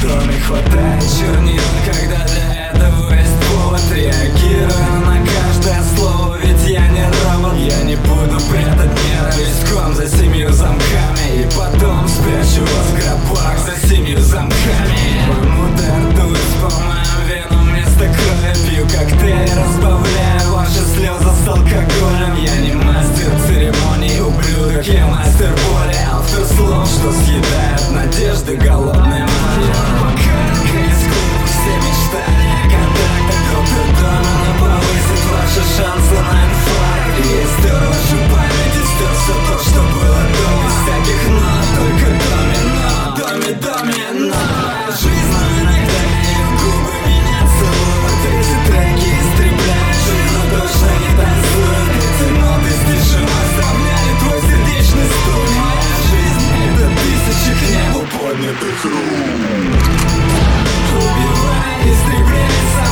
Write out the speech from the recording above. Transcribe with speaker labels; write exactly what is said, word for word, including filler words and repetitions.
Speaker 1: не хватает чернил, когда для этого есть повод. Реагирую на каждое слово, ведь я не робот. Я не буду прятать ненависть ком за семью замками, и потом спрячу вас в гробах за семью замками. Мой удар дует по моим венам вместо крови. Пью коктейли, разбавляю ваши слезы с алкоголем. Я не мастер церемоний, ублюдок, я мастер боли. Автор слов, что съедает надежды голодной моей. Пока из клуба все мечтали о контактах. Доктор Домина повысит ваши шансы на инфаркт. И стер вашу память, и стер все то, что было до. Без всяких но, только домино, доми, домино. Жизнь, но иногда ее губы меня целуют. Эти треки истребляют жизнь, но точно не танцуют. Эти ноты с тишиной сравняли твой сердечный стук. Моя жизнь — это тысячи к небу поднятых рук. Убивай, истребляй.